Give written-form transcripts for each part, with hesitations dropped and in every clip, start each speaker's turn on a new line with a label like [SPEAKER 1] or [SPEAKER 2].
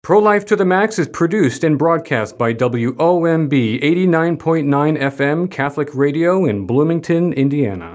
[SPEAKER 1] Pro-Life to the Max is produced and broadcast by WOMB 89.9 FM Catholic Radio in Bloomington, Indiana.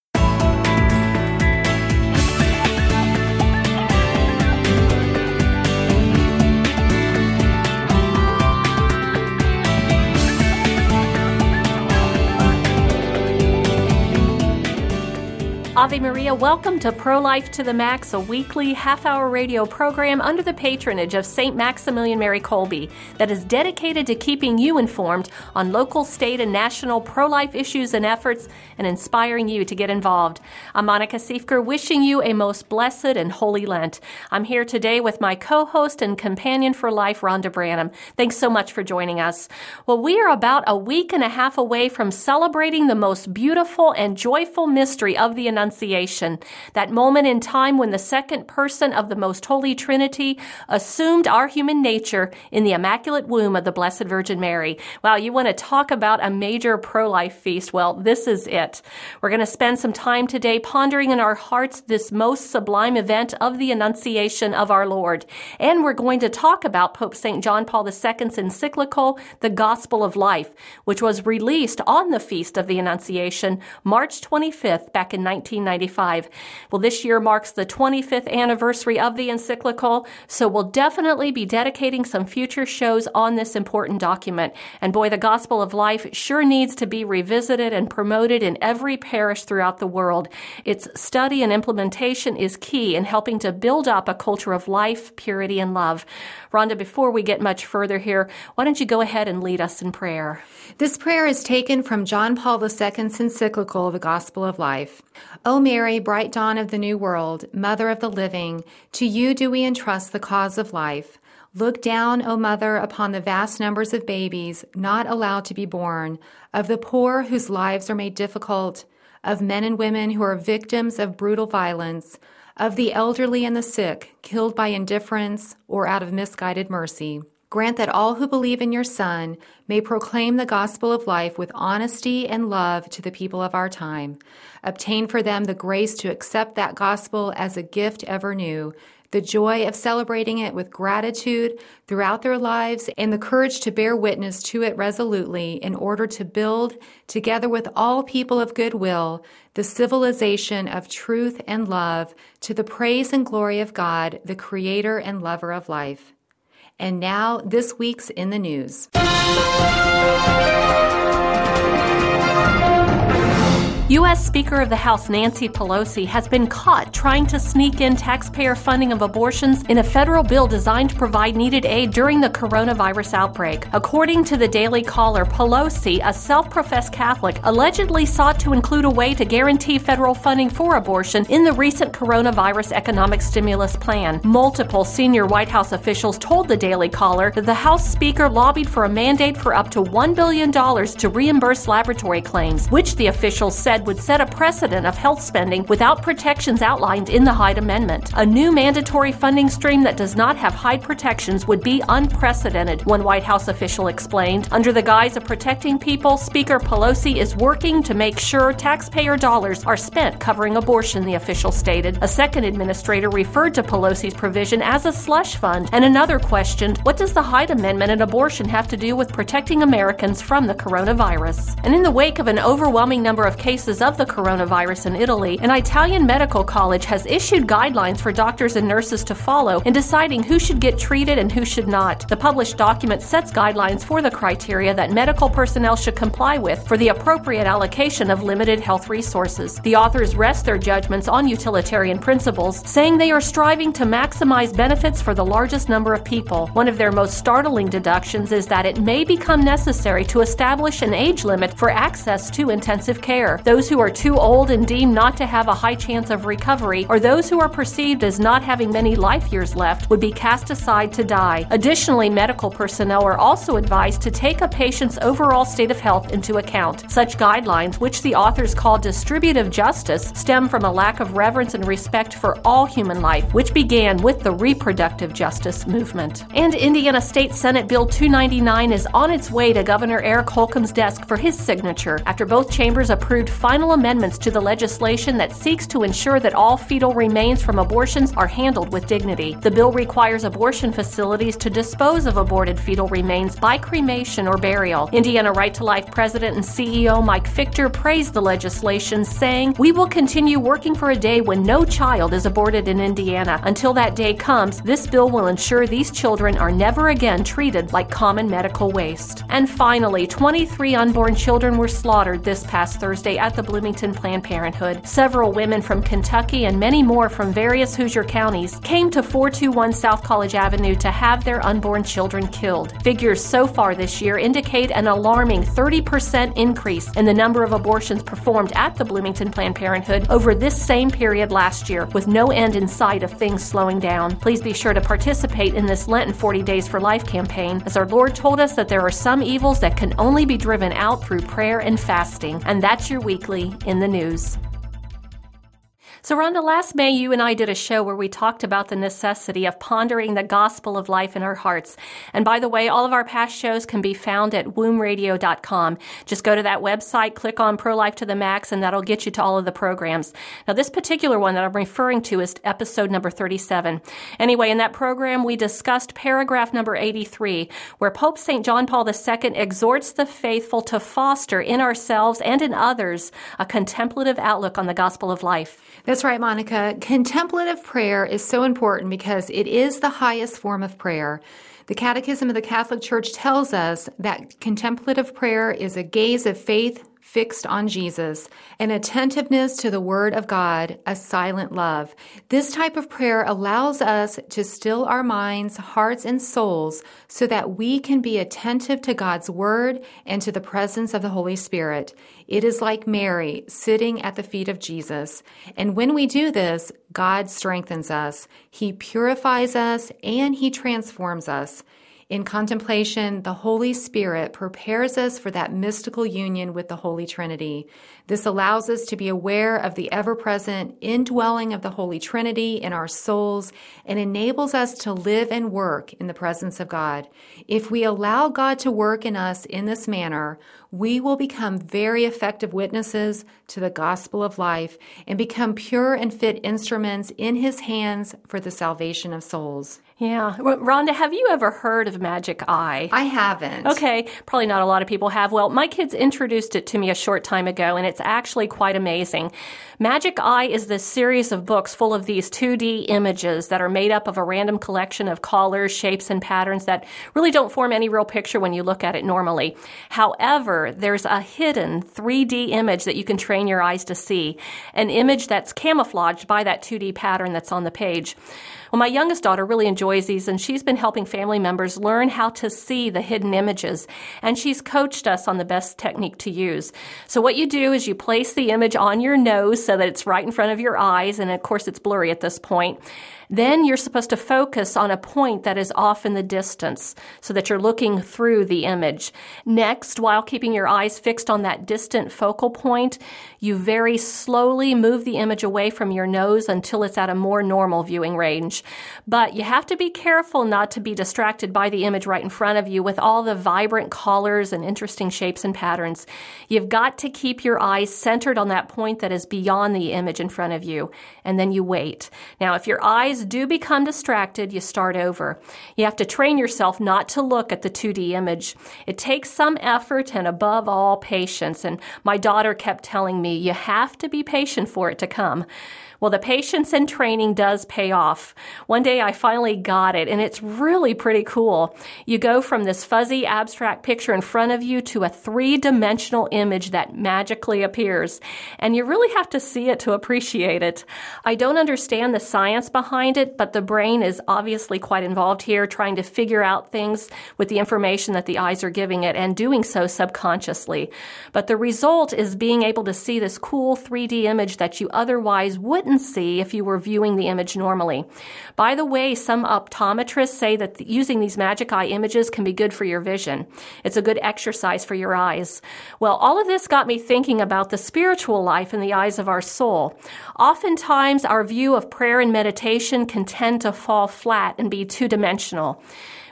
[SPEAKER 2] Ave Maria, welcome to Pro-Life to the Max, a weekly half-hour radio program under the patronage of St. Maximilian Mary Kolbe that is dedicated to keeping you informed on local, state, and national pro-life issues and efforts and inspiring you to get involved. I'm Monica Siefker, wishing you a most blessed and holy Lent. I'm here today with my co-host and companion for life, Rhonda Branham. Thanks so much for joining us. Well, we are about a week and a half away from celebrating the most beautiful and joyful mystery of the Annunciation, that moment in time when the second person of the Most Holy Trinity assumed our human nature in the Immaculate Womb of the Blessed Virgin Mary. Wow, you want to talk about a major pro-life feast? Well, this is it. We're going to spend some time today pondering in our hearts this most sublime event of the Annunciation of our Lord. And we're going to talk about Pope St. John Paul II's encyclical, The Gospel of Life, which was released on the Feast of the Annunciation, March 25th, back in 1995. Well, this year marks the 25th anniversary of the encyclical, so we'll definitely be dedicating some future shows on this important document. And boy, the Gospel of Life sure needs to be revisited and promoted in every parish throughout the world. Its study and implementation is key in helping to build up a culture of life, purity, and love. Rhonda, before we get much further here, why don't you go ahead and lead us in prayer?
[SPEAKER 3] This prayer is taken from John Paul II's encyclical, The Gospel of Life. O Mary, bright dawn of the new world, Mother of the living, to you do we entrust the cause of life. Look down, O Mother, upon the vast numbers of babies not allowed to be born, of the poor whose lives are made difficult, of men and women who are victims of brutal violence, of the elderly and the sick, killed by indifference or out of misguided mercy. Grant that all who believe in your Son may proclaim the gospel of life with honesty and love to the people of our time. Obtain for them the grace to accept that gospel as a gift ever new, the joy of celebrating it with gratitude throughout their lives, and the courage to bear witness to it resolutely in order to build, together with all people of goodwill, the civilization of truth and love to the praise and glory of God, the Creator and Lover of life. And now, this week's In the News.
[SPEAKER 2] U.S. Speaker of the House Nancy Pelosi has been caught trying to sneak in taxpayer funding of abortions in a federal bill designed to provide needed aid during the coronavirus outbreak. According to the Daily Caller, Pelosi, a self-professed Catholic, allegedly sought to include a way to guarantee federal funding for abortion in the recent coronavirus economic stimulus plan. Multiple senior White House officials told the Daily Caller that the House Speaker lobbied for a mandate for up to $1 billion to reimburse laboratory claims, which the officials said would set a precedent of health spending without protections outlined in the Hyde Amendment. A new mandatory funding stream that does not have Hyde protections would be unprecedented, one White House official explained. Under the guise of protecting people, Speaker Pelosi is working to make sure taxpayer dollars are spent covering abortion, the official stated. A second administrator referred to Pelosi's provision as a slush fund, and another questioned, what does the Hyde Amendment and abortion have to do with protecting Americans from the coronavirus? And in the wake of an overwhelming number of cases of the coronavirus in Italy, an Italian medical college has issued guidelines for doctors and nurses to follow in deciding who should get treated and who should not. The published document sets guidelines for the criteria that medical personnel should comply with for the appropriate allocation of limited health resources. The authors rest their judgments on utilitarian principles, saying they are striving to maximize benefits for the largest number of people. One of their most startling deductions is that it may become necessary to establish an age limit for access to intensive care. Those who are too old and deemed not to have a high chance of recovery, or those who are perceived as not having many life years left, would be cast aside to die. Additionally, medical personnel are also advised to take a patient's overall state of health into account. Such guidelines, which the authors call distributive justice, stem from a lack of reverence and respect for all human life, which began with the reproductive justice movement. And Indiana State Senate Bill 299 is on its way to Governor Eric Holcomb's desk for his signature after both chambers approved final amendments to the legislation that seeks to ensure that all fetal remains from abortions are handled with dignity. The bill requires abortion facilities to dispose of aborted fetal remains by cremation or burial. Indiana Right to Life President and CEO Mike Fichter praised the legislation, saying, "We will continue working for a day when no child is aborted in Indiana. Until that day comes, this bill will ensure these children are never again treated like common medical waste." And finally, 23 unborn children were slaughtered this past Thursday at the Bloomington Planned Parenthood. Several women from Kentucky and many more from various Hoosier counties came to 421 South College Avenue to have their unborn children killed. Figures so far this year indicate an alarming 30% increase in the number of abortions performed at the Bloomington Planned Parenthood over this same period last year, with no end in sight of things slowing down. Please be sure to participate in this Lenten 40 Days for Life campaign, as our Lord told us that there are some evils that can only be driven out through prayer and fasting. And that's your weekly in the news. So Rhonda, last May you and I did a show where we talked about the necessity of pondering the gospel of life in our hearts. And by the way, all of our past shows can be found at wombradio.com. Just go to that website, click on Pro-Life to the Max, and that'll get you to all of the programs. Now, this particular one that I'm referring to is episode number 37. Anyway, in that program, we discussed paragraph number 83, where Pope St. John Paul II exhorts the faithful to foster in ourselves and in others a contemplative outlook on the gospel of life.
[SPEAKER 3] That's right, Monica. Contemplative prayer is so important because it is the highest form of prayer. The Catechism of the Catholic Church tells us that contemplative prayer is a gaze of faith fixed on Jesus, an attentiveness to the Word of God, a silent love. This type of prayer allows us to still our minds, hearts, and souls so that we can be attentive to God's Word and to the presence of the Holy Spirit. It is like Mary sitting at the feet of Jesus. And when we do this, God strengthens us. He purifies us and He transforms us. In contemplation, the Holy Spirit prepares us for that mystical union with the Holy Trinity. This allows us to be aware of the ever-present indwelling of the Holy Trinity in our souls and enables us to live and work in the presence of God. If we allow God to work in us in this manner, we will become very effective witnesses to the gospel of life and become pure and fit instruments in His hands for the salvation of souls.
[SPEAKER 2] Yeah. Rhonda, have you ever heard of Magic Eye?
[SPEAKER 3] I haven't.
[SPEAKER 2] Okay. Probably not a lot of people have. Well, my kids introduced it to me a short time ago, and it's actually quite amazing. Magic Eye is this series of books full of these 2D images that are made up of a random collection of colors, shapes, and patterns that really don't form any real picture when you look at it normally. However, there's a hidden 3D image that you can train your eyes to see, an image that's camouflaged by that 2D pattern that's on the page. Well, my youngest daughter really enjoys these, and she's been helping family members learn how to see the hidden images, and she's coached us on the best technique to use. So what you do is you place the image on your nose so that it's right in front of your eyes, and of course it's blurry at this point. Then you're supposed to focus on a point that is off in the distance so that you're looking through the image. Next, while keeping your eyes fixed on that distant focal point, you very slowly move the image away from your nose until it's at a more normal viewing range. But you have to be careful not to be distracted by the image right in front of you with all the vibrant colors and interesting shapes and patterns. You've got to keep your eyes centered on that point that is beyond the image in front of you, and then you wait. Now, if your eyes do become distracted, you start over. You have to train yourself not to look at the 2D image. It takes some effort and above all patience. And my daughter kept telling me, you have to be patient for it to come. Well, the patience and training does pay off. One day I finally got it, and it's really pretty cool. You go from this fuzzy abstract picture in front of you to a 3-dimensional image that magically appears, and you really have to see it to appreciate it. I don't understand the science behind it, but the brain is obviously quite involved here, trying to figure out things with the information that the eyes are giving it, and doing so subconsciously. But the result is being able to see this cool 3D image that you otherwise wouldn't see if you were viewing the image normally. By the way, some optometrists say that using these Magic Eye images can be good for your vision. It's a good exercise for your eyes. Well, all of this got me thinking about the spiritual life in the eyes of our soul. Oftentimes, our view of prayer and meditation can tend to fall flat and be two-dimensional.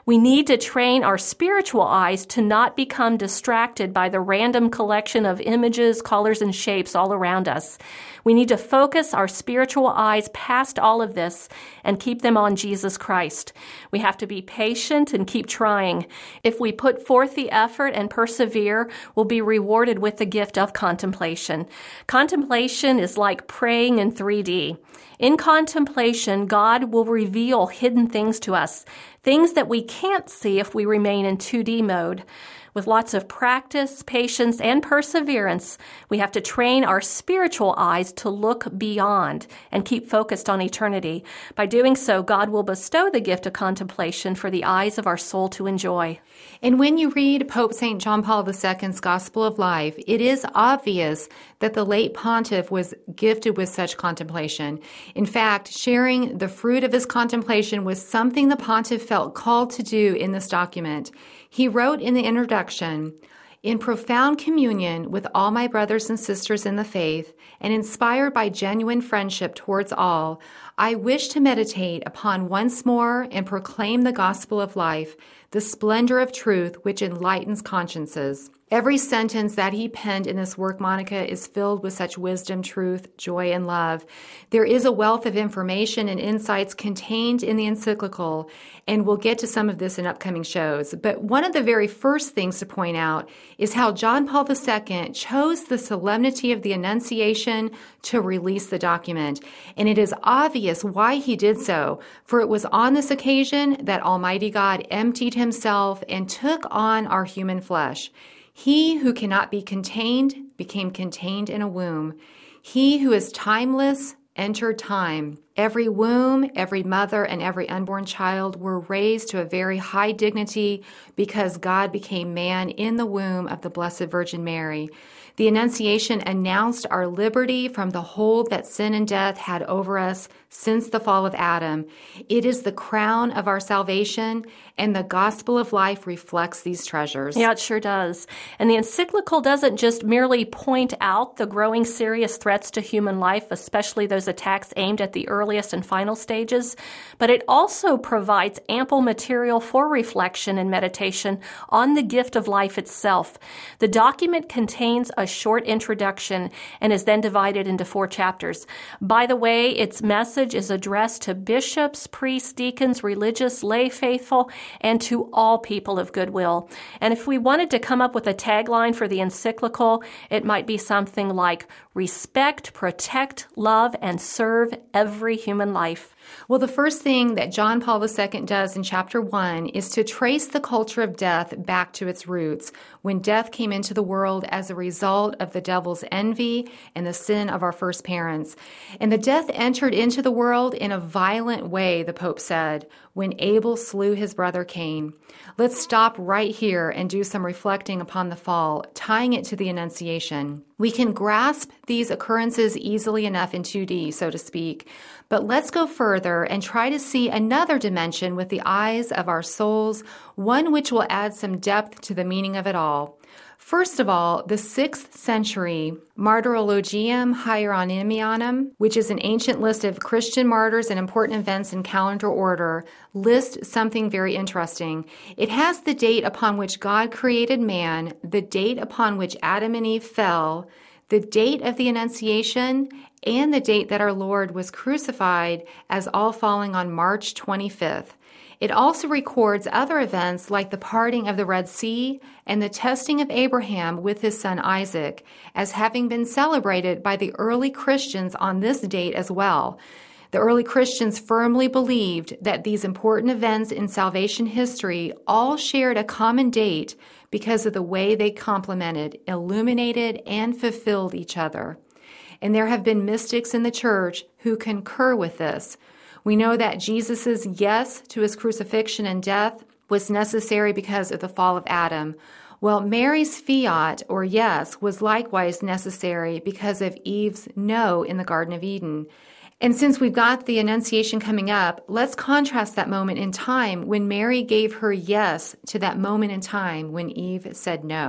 [SPEAKER 2] We need to train our spiritual eyes to not become distracted by the random collection of images, colors, and shapes all around us. We need to focus our spiritual eyes past all of this and keep them on Jesus Christ. We have to be patient and keep trying. If we put forth the effort and persevere, we'll be rewarded with the gift of contemplation. Contemplation is like praying in 3D. In contemplation, God will reveal hidden things to us, things that we can't see if we remain in 2D mode. With lots of practice, patience, and perseverance, we have to train our spiritual eyes to look beyond and keep focused on eternity. By doing so, God will bestow the gift of contemplation for the eyes of our soul to enjoy.
[SPEAKER 3] And when you read Pope St. John Paul II's Gospel of Life, it is obvious that the late pontiff was gifted with such contemplation. In fact, sharing the fruit of his contemplation was something the pontiff felt called to do in this document. He wrote in the introduction, "In profound communion with all my brothers and sisters in the faith, and inspired by genuine friendship towards all, I wish to meditate upon once more and proclaim the gospel of life, the splendor of truth which enlightens consciences." Every sentence that he penned in this work, Monica, is filled with such wisdom, truth, joy, and love. There is a wealth of information and insights contained in the encyclical, and we'll get to some of this in upcoming shows. But one of the very first things to point out is how John Paul II chose the solemnity of the Annunciation to release the document. And it is obvious why he did so, for it was on this occasion that Almighty God emptied himself and took on our human flesh. He who cannot be contained became contained in a womb. He who is timeless entered time. Every womb, every mother, and every unborn child were raised to a very high dignity because God became man in the womb of the Blessed Virgin Mary. The Annunciation announced our liberty from the hold that sin and death had over us since the fall of Adam. It is the crown of our salvation, and the gospel of life reflects these treasures.
[SPEAKER 2] Yeah, it sure does. And the encyclical doesn't just merely point out the growing serious threats to human life, especially those attacks aimed at the earliest and final stages, but it also provides ample material for reflection and meditation on the gift of life itself. The document contains a short introduction and is then divided into 4 chapters. By the way, its message is addressed to bishops, priests, deacons, religious, lay faithful, and to all people of goodwill. And if we wanted to come up with a tagline for the encyclical, it might be something like, respect, protect, love, and serve every human life.
[SPEAKER 3] Well, the first thing that John Paul II does in chapter 1 is to trace the culture of death back to its roots, when death came into the world as a result of the devil's envy and the sin of our first parents. And the death entered into the world in a violent way, the Pope said, when Abel slew his brother Cain. Let's stop right here and do some reflecting upon the fall, tying it to the Annunciation. We can grasp these occurrences easily enough in 2D, so to speak, but let's go further and try to see another dimension with the eyes of our souls, one which will add some depth to the meaning of it all. First of all, the 6th century Martyrologium Hieronymianum, which is an ancient list of Christian martyrs and important events in calendar order, lists something very interesting. It has the date upon which God created man, the date upon which Adam and Eve fell, the date of the Annunciation, and the date that our Lord was crucified, as all falling on March 25th. It also records other events like the parting of the Red Sea and the testing of Abraham with his son Isaac, as having been celebrated by the early Christians on this date as well. The early Christians firmly believed that these important events in salvation history all shared a common date because of the way they complemented, illuminated, and fulfilled each other. And there have been mystics in the church who concur with this. We know that Jesus' yes to his crucifixion and death was necessary because of the fall of Adam. Well, Mary's fiat, or yes, was likewise necessary because of Eve's no in the Garden of Eden. And since we've got the Annunciation coming up, let's contrast that moment in time when Mary gave her yes to that moment in time when Eve said no.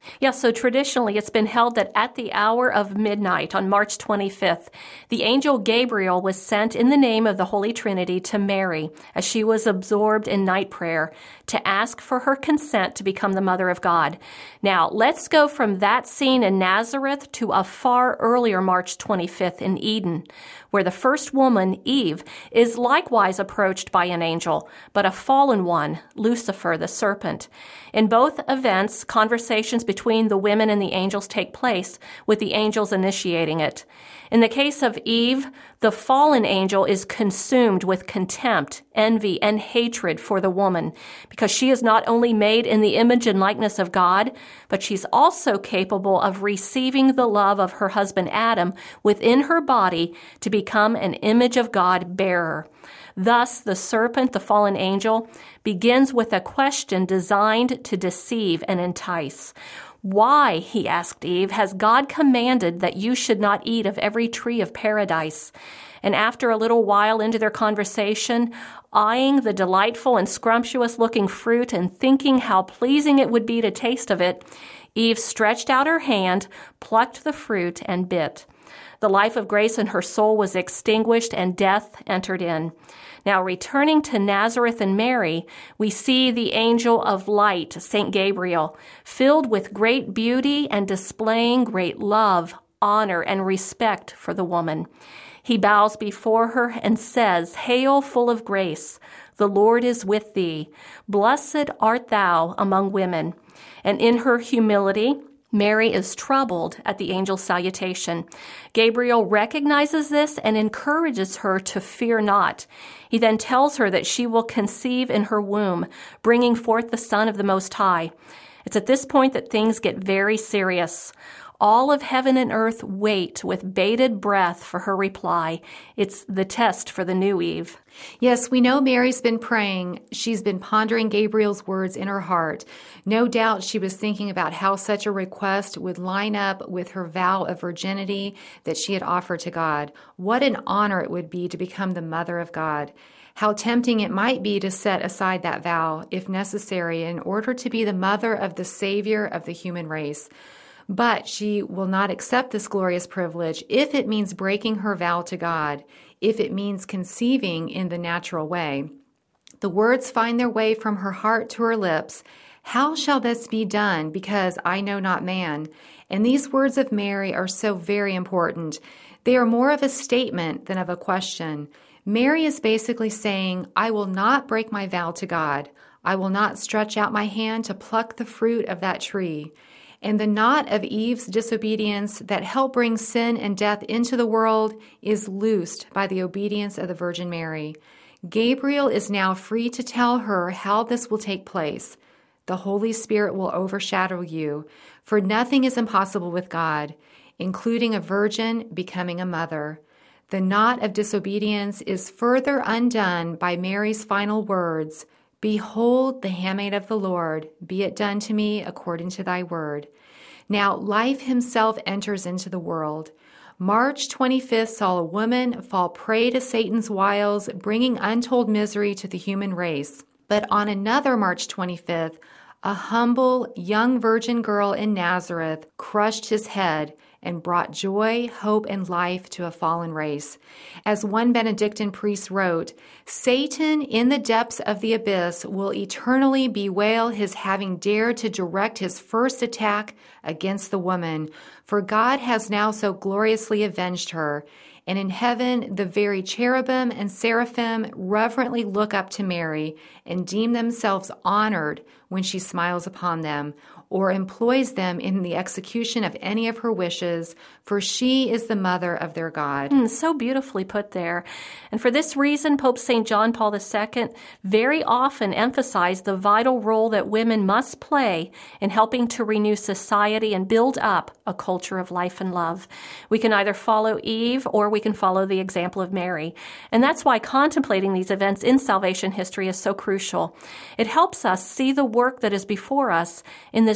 [SPEAKER 2] Yeah, so traditionally it's been held that at the hour of midnight on March 25th, the angel Gabriel was sent in the name of the Holy Trinity to Mary as she was absorbed in night prayer to ask for her consent to become the mother of God. Now, let's go from that scene in Nazareth to a far earlier March 25th in Eden, where the first woman, Eve, is likewise approached by an angel, but a fallen one, Lucifer, the serpent. In both events, conversations between the women and the angels take place, with the angels initiating it. In the case of Eve, the fallen angel is consumed with contempt, envy, and hatred for the woman, because she is not only made in the image and likeness of God, but she's also capable of receiving the love of her husband Adam within her body to become an image of God bearer. Thus, the serpent, the fallen angel, begins with a question designed to deceive and entice. Why, he asked Eve, has God commanded that you should not eat of every tree of paradise? And after a little while into their conversation, eyeing the delightful and scrumptious-looking fruit and thinking how pleasing it would be to taste of it, Eve stretched out her hand, plucked the fruit, and bit. The life of grace in her soul was extinguished, and death entered in. Now, returning to Nazareth and Mary, we see the angel of light, St. Gabriel, filled with great beauty and displaying great love, honor, and respect for the woman. He bows before her and says, "Hail, full of grace, the Lord is with thee. Blessed art thou among women." And in her humility, Mary is troubled at the angel's salutation. Gabriel recognizes this and encourages her to fear not. He then tells her that she will conceive in her womb, bringing forth the Son of the Most High. It's at this point that things get very serious. All of heaven and earth wait with bated breath for her reply. It's the test for the new Eve.
[SPEAKER 3] Yes, we know Mary's been praying. She's been pondering Gabriel's words in her heart. No doubt she was thinking about how such a request would line up with her vow of virginity that she had offered to God. What an honor it would be to become the mother of God. How tempting it might be to set aside that vow, if necessary, in order to be the mother of the Savior of the human race. But she will not accept this glorious privilege if it means breaking her vow to God, if it means conceiving in the natural way. The words find their way from her heart to her lips. "How shall this be done? Because I know not man." And these words of Mary are so very important. They are more of a statement than of a question. Mary is basically saying, I will not break my vow to God. I will not stretch out my hand to pluck the fruit of that tree. And the knot of Eve's disobedience that helped bring sin and death into the world is loosed by the obedience of the Virgin Mary. Gabriel is now free to tell her how this will take place. The Holy Spirit will overshadow you, for nothing is impossible with God, including a virgin becoming a mother. The knot of disobedience is further undone by Mary's final words, "Behold the handmaid of the Lord, be it done to me according to thy word." Now, life himself enters into the world. March 25th saw a woman fall prey to Satan's wiles, bringing untold misery to the human race. But on another March 25th, a humble young virgin girl in Nazareth crushed his head and brought joy, hope, and life to a fallen race. As one Benedictine priest wrote, Satan in the depths of the abyss will eternally bewail his having dared to direct his first attack against the woman, for God has now so gloriously avenged her. And in heaven, the very cherubim and seraphim reverently look up to Mary and deem themselves honored when she smiles upon them, or employs them in the execution of any of her wishes, for she is the mother of their God.
[SPEAKER 2] So beautifully put there. And for this reason, Pope St. John Paul II very often emphasized the vital role that women must play in helping to renew society and build up a culture of life and love. We can either follow Eve or we can follow the example of Mary. And that's why contemplating these events in salvation history is so crucial. It helps us see the work that is before us in this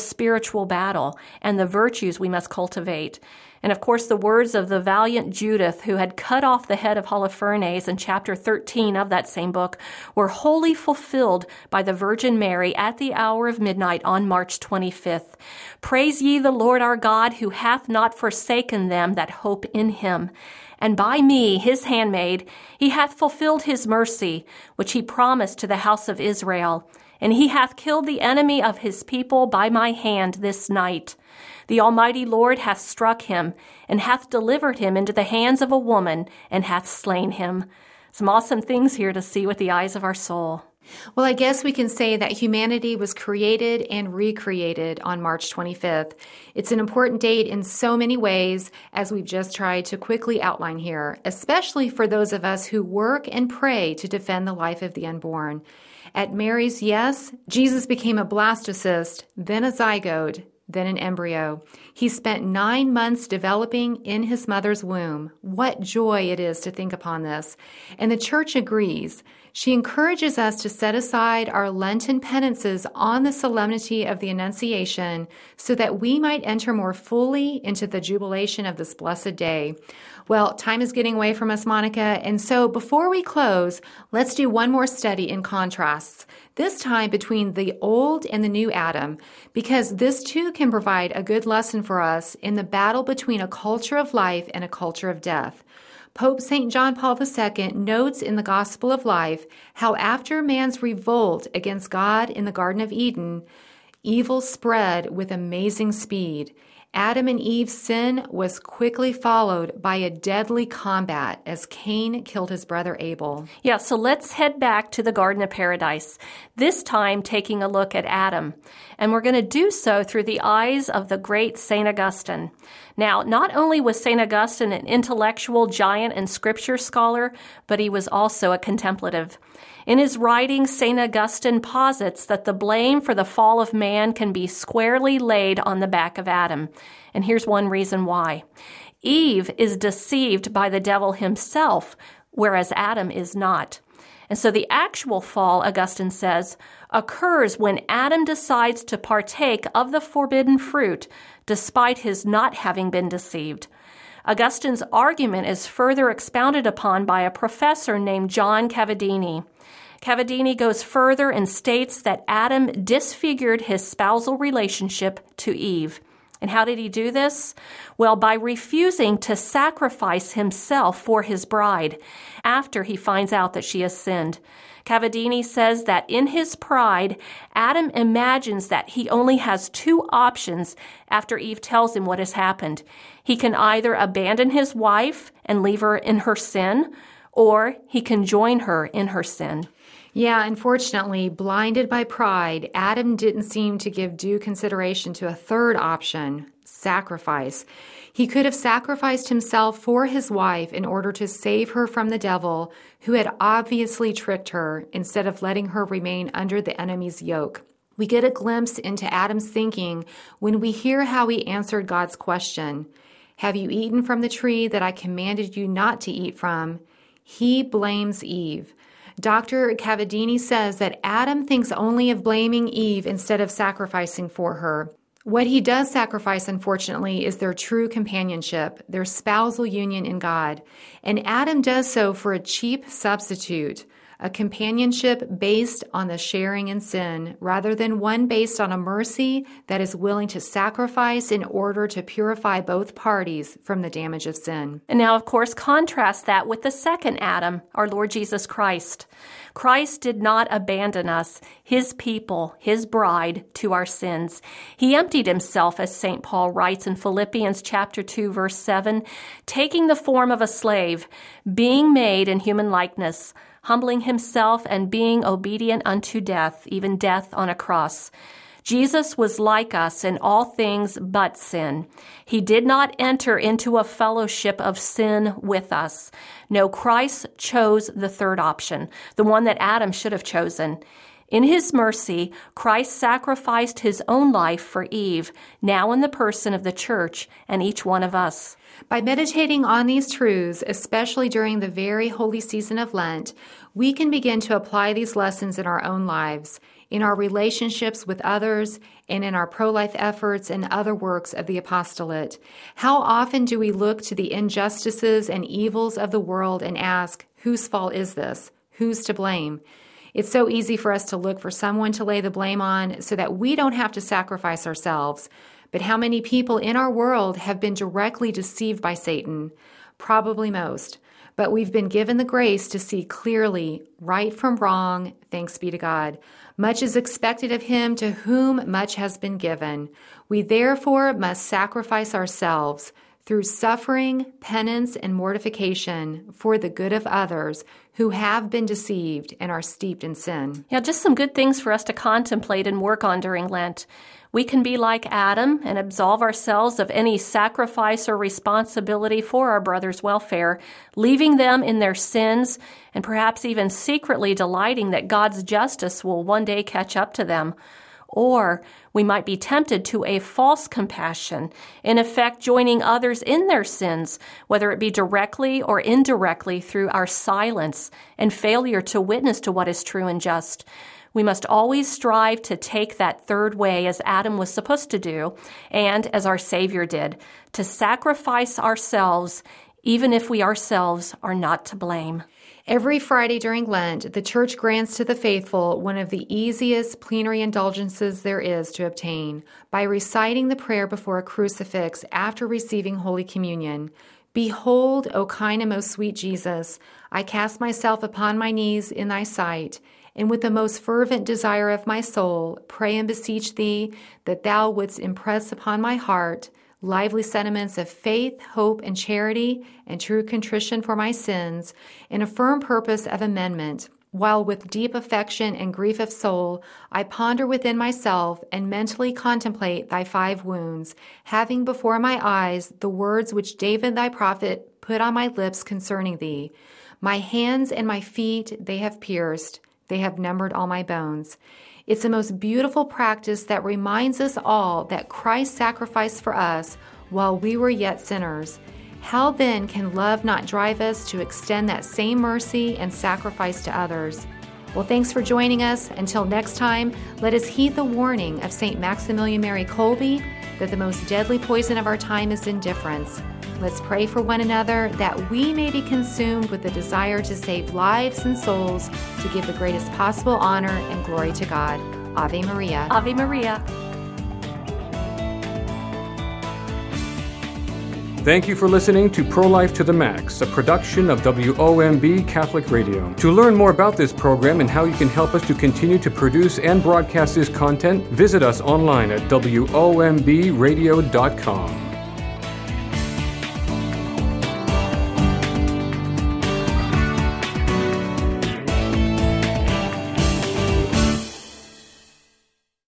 [SPEAKER 2] spiritual battle and the virtues we must cultivate. And of course, the words of the valiant Judith, who had cut off the head of Holofernes in chapter 13 of that same book, were wholly fulfilled by the Virgin Mary at the hour of midnight on March 25th. Praise ye the Lord our God, who hath not forsaken them that hope in him. And by me, his handmaid, he hath fulfilled his mercy, which he promised to the house of Israel. And he hath killed the enemy of his people by my hand this night. The Almighty Lord hath struck him, and hath delivered him into the hands of a woman, and hath slain him. Some awesome things here to see with the eyes of our soul.
[SPEAKER 3] Well, I guess we can say that humanity was created and recreated on March 25th. It's an important date in so many ways, as we've just tried to quickly outline here, especially for those of us who work and pray to defend the life of the unborn. At Mary's yes, Jesus became a blastocyst, then a zygote, then an embryo. He spent 9 months developing in his mother's womb. What joy it is to think upon this. And the church agrees. She encourages us to set aside our Lenten penances on the solemnity of the Annunciation so that we might enter more fully into the jubilation of this blessed day. Well, time is getting away from us, Monica, and so before we close, let's do one more study in contrasts, this time between the old and the new Adam, because this too can provide a good lesson for us in the battle between a culture of life and a culture of death. Pope St. John Paul II notes in the Gospel of Life how after man's revolt against God in the Garden of Eden, evil spread with amazing speed. Adam and Eve's sin was quickly followed by a deadly combat as Cain killed his brother Abel.
[SPEAKER 2] Yeah, so let's head back to the Garden of Paradise, this time taking a look at Adam. And we're going to do so through the eyes of the great St. Augustine. Now, not only was St. Augustine an intellectual giant and scripture scholar, but he was also a contemplative. In his writings, St. Augustine posits that the blame for the fall of man can be squarely laid on the back of Adam. And here's one reason why. Eve is deceived by the devil himself, whereas Adam is not. And so the actual fall, Augustine says, occurs when Adam decides to partake of the forbidden fruit, despite his not having been deceived. Augustine's argument is further expounded upon by a professor named John Cavadini. Cavadini goes further and states that Adam disfigured his spousal relationship to Eve. And how did he do this? Well, by refusing to sacrifice himself for his bride after he finds out that she has sinned. Cavadini says that in his pride, Adam imagines that he only has 2 options after Eve tells him what has happened. He can either abandon his wife and leave her in her sin, or he can join her in her sin.
[SPEAKER 3] Yeah, unfortunately, blinded by pride, Adam didn't seem to give due consideration to a third option, sacrifice. He could have sacrificed himself for his wife in order to save her from the devil, who had obviously tricked her, instead of letting her remain under the enemy's yoke. We get a glimpse into Adam's thinking when we hear how he answered God's question, "Have you eaten from the tree that I commanded you not to eat from?" He blames Eve. Dr. Cavadini says that Adam thinks only of blaming Eve instead of sacrificing for her. What he does sacrifice, unfortunately, is their true companionship, their spousal union in God. And Adam does so for a cheap substitute, a companionship based on the sharing in sin, rather than one based on a mercy that is willing to sacrifice in order to purify both parties from the damage of sin.
[SPEAKER 2] And now, of course, contrast that with the second Adam, our Lord Jesus Christ. Christ did not abandon us, his people, his bride, to our sins. He emptied himself, as St. Paul writes in Philippians chapter 2, verse 7, taking the form of a slave, being made in human likeness, humbling himself and being obedient unto death, even death on a cross. Jesus was like us in all things but sin. He did not enter into a fellowship of sin with us. No, Christ chose the third option, the one that Adam should have chosen. In his mercy, Christ sacrificed his own life for Eve, now in the person of the church and each one of us.
[SPEAKER 3] By meditating on these truths, especially during the very holy season of Lent, we can begin to apply these lessons in our own lives. in our relationships with others, and in our pro-life efforts and other works of the apostolate? How often do we look to the injustices and evils of the world and ask, whose fault is this? Who's to blame? It's so easy for us to look for someone to lay the blame on so that we don't have to sacrifice ourselves. But how many people in our world have been directly deceived by Satan? Probably most. But we've been given the grace to see clearly right from wrong, thanks be to God. Much is expected of him to whom much has been given. We therefore must sacrifice ourselves through suffering, penance, and mortification for the good of others who have been deceived and are steeped in sin.
[SPEAKER 2] Yeah, just some good things for us to contemplate and work on during Lent. We can be like Adam and absolve ourselves of any sacrifice or responsibility for our brother's welfare, leaving them in their sins and perhaps even secretly delighting that God's justice will one day catch up to them. Or we might be tempted to a false compassion, in effect joining others in their sins, whether it be directly or indirectly through our silence and failure to witness to what is true and just. We must always strive to take that third way as Adam was supposed to do, and as our Savior did, to sacrifice ourselves, even if we ourselves are not to blame.
[SPEAKER 3] Every Friday during Lent, the Church grants to the faithful one of the easiest plenary indulgences there is to obtain by reciting the prayer before a crucifix after receiving Holy Communion. Behold, O kind and most sweet Jesus, I cast myself upon my knees in thy sight, and with the most fervent desire of my soul, pray and beseech thee that thou wouldst impress upon my heart lively sentiments of faith, hope, and charity, and true contrition for my sins, and a firm purpose of amendment, while with deep affection and grief of soul I ponder within myself and mentally contemplate thy 5 wounds, having before my eyes the words which David thy prophet put on my lips concerning thee. My hands and my feet they have pierced, they have numbered all my bones. It's a most beautiful practice that reminds us all that Christ sacrificed for us while we were yet sinners. How then can love not drive us to extend that same mercy and sacrifice to others? Well, thanks for joining us. Until next time, let us heed the warning of St. Maximilian Mary Kolbe that the most deadly poison of our time is indifference. Let's pray for one another that we may be consumed with the desire to save lives and souls to give the greatest possible honor and glory to God. Ave Maria.
[SPEAKER 2] Ave Maria.
[SPEAKER 1] Thank you for listening to Pro-Life to the Max, a production of WOMB Catholic Radio. To learn more about this program and how you can help us to continue to produce and broadcast this content, visit us online at WOMBradio.com.